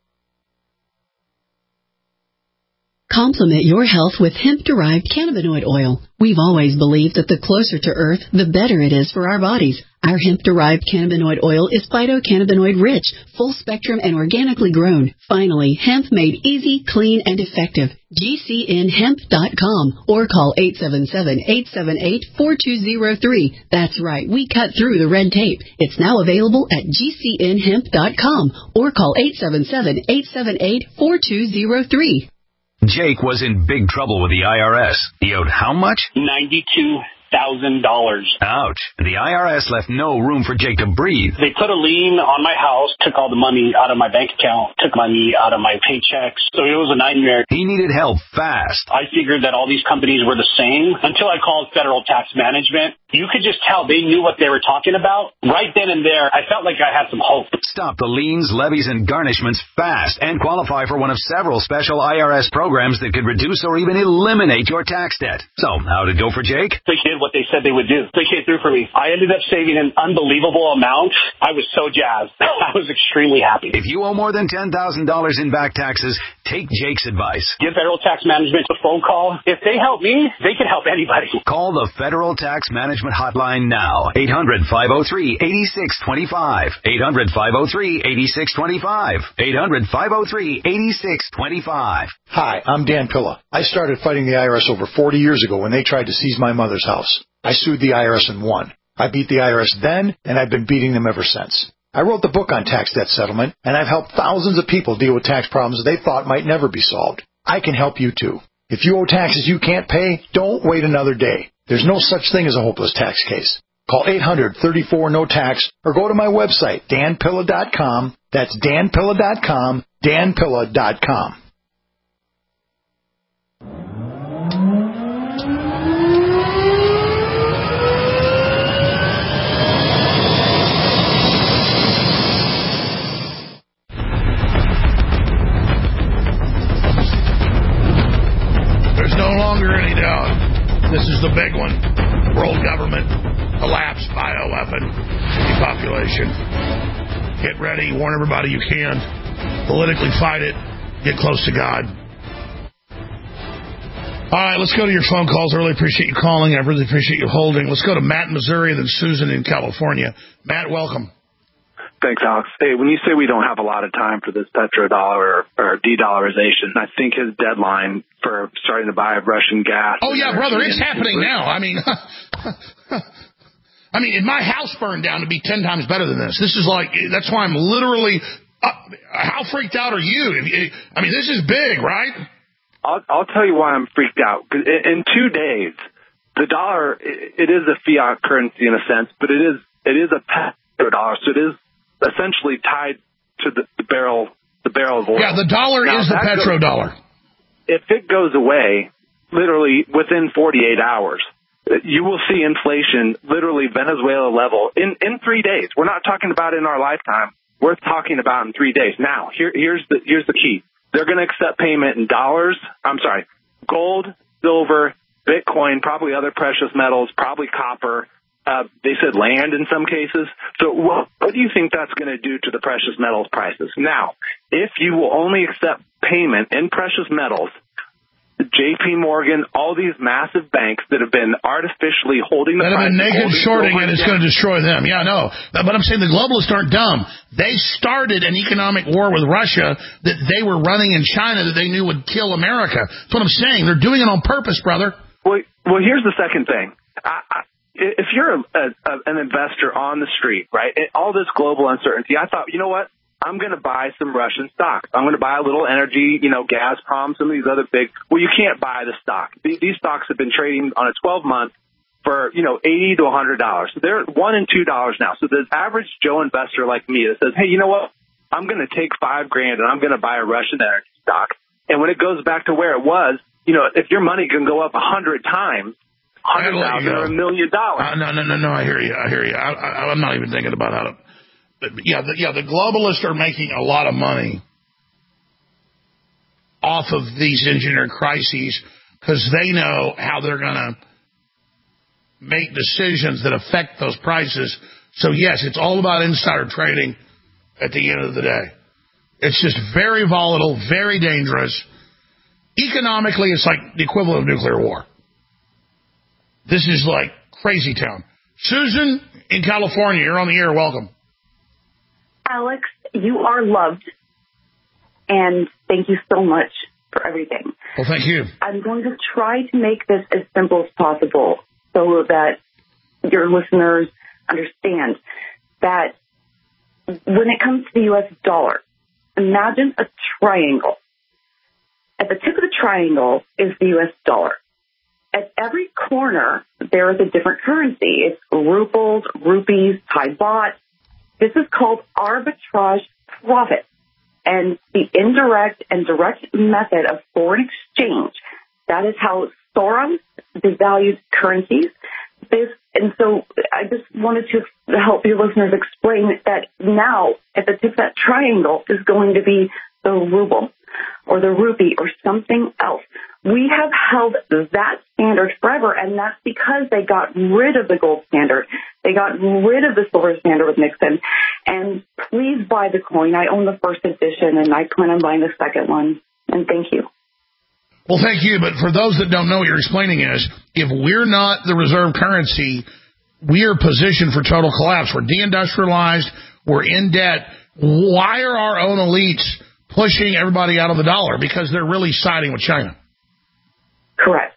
Complement your health with hemp-derived cannabinoid oil. We've always believed that the closer to Earth, the better it is for our bodies. Our hemp-derived cannabinoid oil is phytocannabinoid-rich, full-spectrum, and organically grown. Finally, hemp made easy, clean, and effective. G C N hemp dot com or call eight seven seven, eight seven eight, four two zero three. That's right, we cut through the red tape. It's now available at G C N hemp dot com or call eight seven seven, eight seven eight, four two zero three. Jake was in big trouble with the I R S. He owed how much? ninety-two thousand dollars. Ouch. The I R S left no room for Jake to breathe. They put a lien on my house, took all the money out of my bank account, took money out of my paychecks. So it was a nightmare. He needed help fast. I figured that all these companies were the same until I called Federal Tax Management. You could just tell they knew what they were talking about. Right then and there, I felt like I had some hope. Stop the liens, levies, and garnishments fast and qualify for one of several special I R S programs that could reduce or even eliminate your tax debt. So, how'd it go for Jake? They did what they said they would do. They came through for me. I ended up saving an unbelievable amount. I was so jazzed. I was extremely happy. If you owe more than ten thousand dollars in back taxes, take Jake's advice. Give Federal Tax Management a phone call. If they help me, they can help anybody. Call the Federal Tax Management Hotline now. eight hundred, five oh three, eight six two five. eight hundred, five oh three, eight six two five. eight hundred, five oh three, eight six two five. Hi, I'm Dan Pilla. I started fighting the I R S over forty years ago when they tried to seize my mother's house. I sued the I R S and won. I beat the I R S then, and I've been beating them ever since. I wrote the book on tax debt settlement, and I've helped thousands of people deal with tax problems they thought might never be solved. I can help you too. If you owe taxes you can't pay, don't wait another day. There's no such thing as a hopeless tax case. Call eight hundred, thirty-four, no tax or go to my website, dan pilla dot com. That's dan pilla dot com, dan pilla dot com. There's no longer any doubt. This is the big one. World government, collapse, bioweapon, depopulation. Get ready, warn everybody you can. Politically fight it. Get close to God. All right, let's go to your phone calls. I really appreciate you calling. I really appreciate you holding. Let's go to Matt in Missouri and then Susan in California. Matt, welcome. Thanks, Alex. Hey, when you say we don't have a lot of time for this petrodollar or, or de-dollarization, I think his deadline for starting to buy Russian gas... Oh, yeah, brother, it's happening now. I mean, I mean, if my house burned down, to be ten times better than this. This is like, that's why I'm literally... Uh, how freaked out are you? I mean, this is big, right? I'll, I'll tell you why I'm freaked out. In two days, the dollar, it is a fiat currency in a sense, but it is it is a petrodollar, so it is essentially tied to the, the barrel the barrel of oil. Yeah, the dollar now, is the petrodollar. If it goes away, literally within forty-eight hours, you will see inflation literally Venezuela level in, in three days. We're not talking about in our lifetime. We're talking about in three days. Now, here, here's the here's the key. They're going to accept payment in dollars. I'm sorry, gold, silver, Bitcoin, probably other precious metals, probably copper. Uh, they said land in some cases. So what, what do you think that's going to do to the precious metals prices? Now, if you will only accept payment in precious metals, J P Morgan, all these massive banks that have been artificially holding the that price. That have been negative shorting and it's going to destroy them. Yeah, no. But I'm saying the globalists aren't dumb. They started an economic war with Russia that they were running in China that they knew would kill America. That's what I'm saying. They're doing it on purpose, brother. Well, well here's the second thing. I, I, if you're a, a, an investor on the street, right, all this global uncertainty, I thought, you know what? I'm going to buy some Russian stocks. I'm going to buy a little energy, you know, Gazprom, some of these other big. Well, you can't buy the stock. These, these stocks have been trading on a twelve month for, you know, eighty to one hundred dollars. So they're one and two dollars now. So the average Joe investor like me that says, hey, you know what? I'm going to take five grand and I'm going to buy a Russian energy stock. And when it goes back to where it was, you know, if your money can go up a hundred times, hundred thousand or a million dollars. Uh, no, no, no, no. I hear you. I hear you. I, I, I'm not even thinking about how to. But yeah, the, yeah. The globalists are making a lot of money off of these engineered crises because they know how they're going to make decisions that affect those prices. So yes, it's all about insider trading. At the end of the day, it's just very volatile, very dangerous. Economically, it's like the equivalent of nuclear war. This is like crazy town. Susan in California, you're on the air. Welcome. Alex, you are loved, and thank you so much for everything. Well, thank you. I'm going to try to make this as simple as possible so that your listeners understand that when it comes to the U S dollar, imagine a triangle. At the tip of the triangle is the U S dollar. At every corner, there is a different currency. It's rubles, rupees, Thai baht. This is called arbitrage profit. And the indirect and direct method of foreign exchange, that is how Soros devalues currencies. This, and so I just wanted to help your listeners explain that now at the tip of that triangle is going to be the ruble or the rupee or something else. We have held that standard forever, and that's because they got rid of the gold standard. They got rid of the silver standard with Nixon. And please buy the coin. I own the first edition, and I plan on buying the second one. And thank you. Well, thank you. But for those that don't know, what you're explaining is if we're not the reserve currency, we are positioned for total collapse. We're deindustrialized. We're in debt. Why are our own elites pushing everybody out of the dollar? Because they're really siding with China. Correct.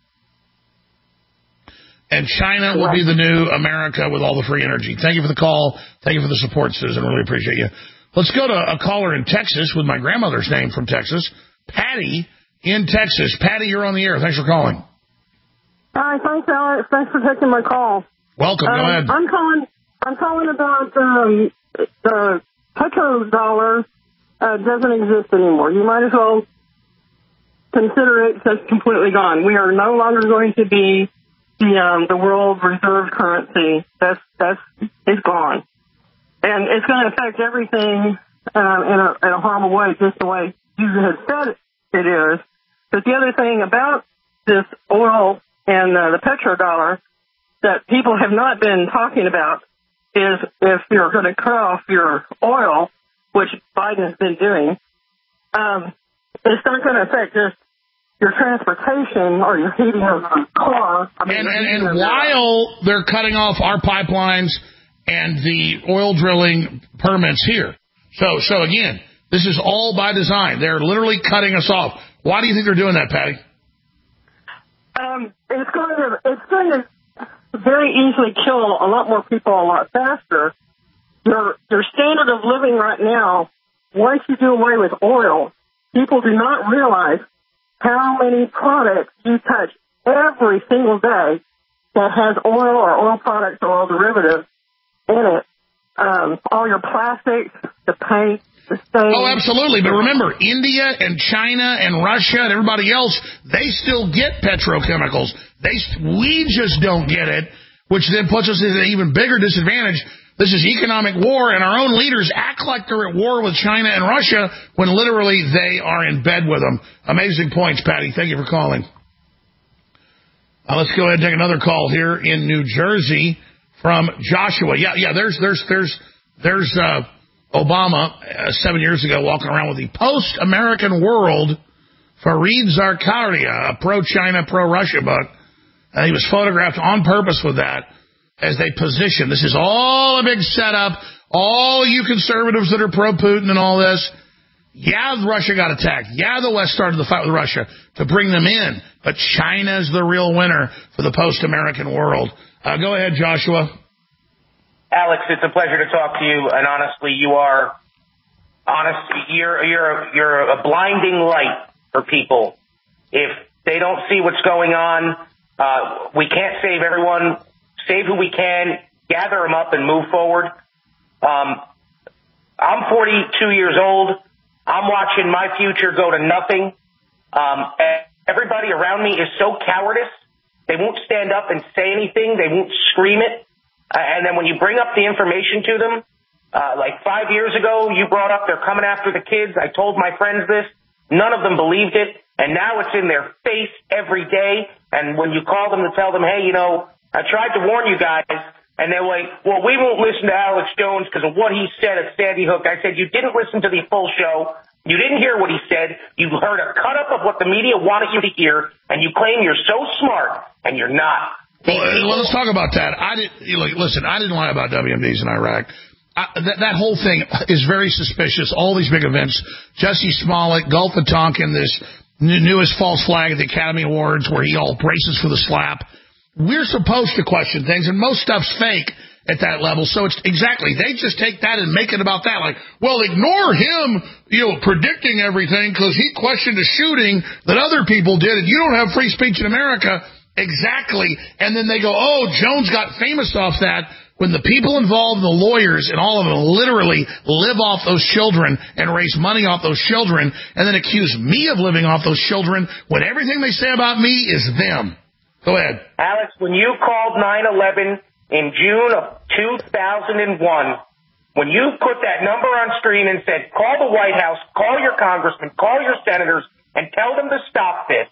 And China Correct. will be the new America with all the free energy. Thank you for the call. Thank you for the support, Susan. Really appreciate you. Let's go to a caller in Texas with my grandmother's name from Texas, Patty in Texas. Patty, you're on the air. Thanks for calling. Hi, thanks, Alex. Thanks for taking my call. Welcome. Um, Go ahead. I'm calling. I'm calling about um, the petrodollar uh, doesn't exist anymore. You might as well consider it just completely gone. We are no longer going to be the um, the world reserve currency. That's that's is gone, and it's going to affect everything um, in a in a horrible way, just the way you had said it is. But the other thing about this oil and uh, the petrodollar that people have not been talking about is if you're going to cut off your oil, which Biden has been doing, um, it's not going to affect just your transportation or your heating of your car. I mean, and and, and while they're cutting off our pipelines and the oil drilling permits here. So, so again, this is all by design. They're literally cutting us off. Why do you think they're doing that, Patty? Um, it's going to it's going to very easily kill a lot more people a lot faster. Your your standard of living right now, once you do away with oil, people do not realize how many products you touch every single day that has oil or oil products or oil derivatives in it. Um, all your plastics, the paint, the stains. Oh, absolutely. But remember, India and China and Russia and everybody else, they still get petrochemicals. They, we just don't get it, which then puts us at an even bigger disadvantage. This is economic war, and our own leaders act like they're at war with China and Russia when literally they are in bed with them. Amazing points, Patty. Thank you for calling. Uh, let's go ahead and take another call here in New Jersey from Joshua. Yeah, yeah. There's, there's, there's, there's uh, Obama uh, seven years ago walking around with the Post-American World Fareed Zakaria, a pro-China, pro-Russia book, and he was photographed on purpose with that. As they position, this is all a big setup. All you conservatives that are pro-Putin and all this, yeah, Russia got attacked. Yeah, the West started the fight with Russia to bring them in. But China's the real winner for the post-American world. Uh, go ahead, Joshua. Alex, it's a pleasure to talk to you. And honestly, you are honest, you're you're you're a blinding light for people. If they don't see what's going on, uh, we can't save everyone. Save who we can, gather them up, and move forward. Um, I'm forty-two years old. I'm watching my future go to nothing. Um, everybody around me is so cowardice. They won't stand up and say anything. They won't scream it. Uh, and then when you bring up the information to them, uh, like five years ago, you brought up they're coming after the kids. I told my friends this. None of them believed it. And now it's in their face every day. And when you call them to tell them, hey, you know, I tried to warn you guys. And they're like, well, we won't listen to Alex Jones because of what he said at Sandy Hook. I said, you didn't listen to the full show. You didn't hear what he said. You heard a cut-up of what the media wanted you to hear, and you claim you're so smart, and you're not. Well, well let's talk about that. I did, listen, I didn't lie about W M Ds in Iraq. I, that, that whole thing is very suspicious. All these big events, Jussie Smollett, Gulf of Tonkin, this newest false flag at the Academy Awards where he all braces for the slap. We're supposed to question things, and most stuff's fake at that level. So it's exactly, they just take that and make it about that. Like, well, ignore him, you know, predicting everything because he questioned a shooting that other people did, and you don't have free speech in America. Exactly. And then they go, oh, Jones got famous off that, when the people involved, the lawyers and all of them literally live off those children and raise money off those children and then accuse me of living off those children when everything they say about me is them. Go ahead. Alex, when you called nine eleven in June of two thousand one, when you put that number on screen and said, call the White House, call your congressman, call your senators, and tell them to stop this,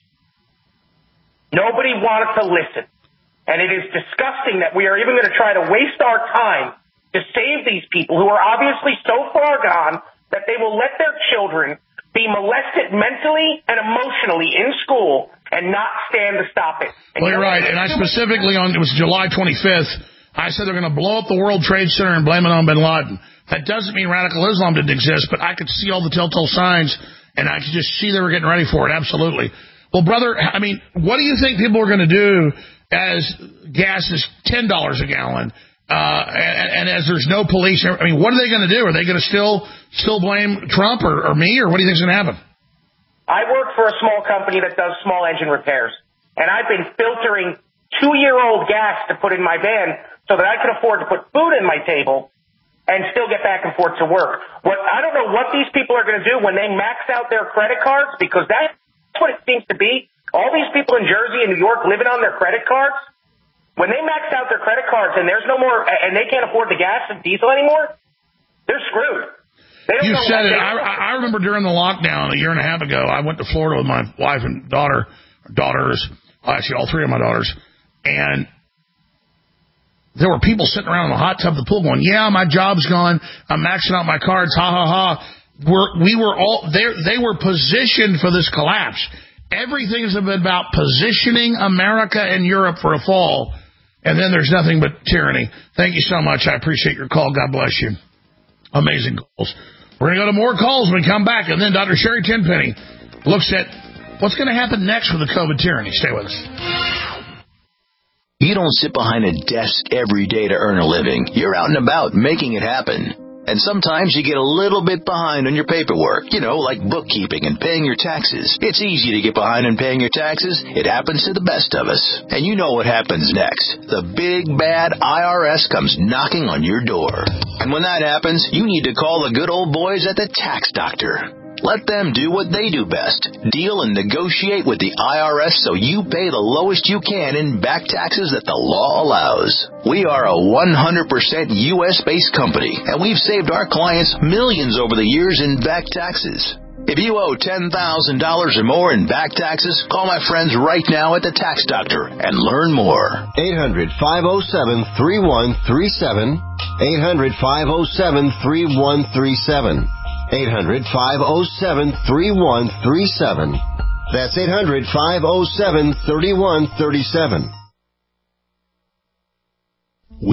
nobody wanted to listen. And it is disgusting that we are even going to try to waste our time to save these people who are obviously so far gone that they will let their children be molested mentally and emotionally in school and not stand to stop it. And well, you're right. And I specifically, on it was July twenty-fifth, I said they're going to blow up the World Trade Center and blame it on bin Laden. That doesn't mean radical Islam didn't exist, but I could see all the telltale signs, and I could just see they were getting ready for it. Absolutely. Well, brother, I mean, what do you think people are going to do as gas is ten dollars a gallon, uh, and, and as there's no police? I mean, what are they going to do? Are they going to still still blame Trump or, or me, or what do you think is going to happen? I work for a small company that does small engine repairs, and I've been filtering two-year-old gas to put in my van so that I can afford to put food in my table and still get back and forth to work. What I don't know what these people are going to do when they max out their credit cards, because that's what it seems to be. All these people in Jersey and New York living on their credit cards, when they max out their credit cards and there's no more, and they can't afford the gas and diesel anymore, they're screwed. You said it. I, I remember during the lockdown a year and a half ago, I went to Florida with my wife and daughter, daughters, actually all three of my daughters, and there were people sitting around in the hot tub of the pool going, yeah, my job's gone, I'm maxing out my cards, ha, ha, ha. We're, we were all, they, they were positioned for this collapse. Everything has been about positioning America and Europe for a fall, and then there's nothing but tyranny. Thank you so much. I appreciate your call. God bless you. Amazing calls. We're going to go to more calls when we come back, and then Doctor Sherry Tenpenny looks at what's going to happen next with the COVID tyranny. Stay with us. You don't sit behind a desk every day to earn a living. You're out and about making it happen. And sometimes you get a little bit behind on your paperwork, you know, like bookkeeping and paying your taxes. It's easy to get behind on paying your taxes. It happens to the best of us. And you know what happens next. The big, bad I R S comes knocking on your door. And when that happens, you need to call the good old boys at the Tax Doctor. Let them do what they do best. Deal and negotiate with the I R S so you pay the lowest you can in back taxes that the law allows. We are a one hundred percent U S-based company, and we've saved our clients millions over the years in back taxes. If you owe ten thousand dollars or more in back taxes, call my friends right now at the Tax Doctor and learn more. eight hundred, five oh seven, three one three seven. eight hundred, five oh seven, three one three seven. eight hundred, five oh seven, three one three seven. That's eight hundred, five oh seven, three one three seven.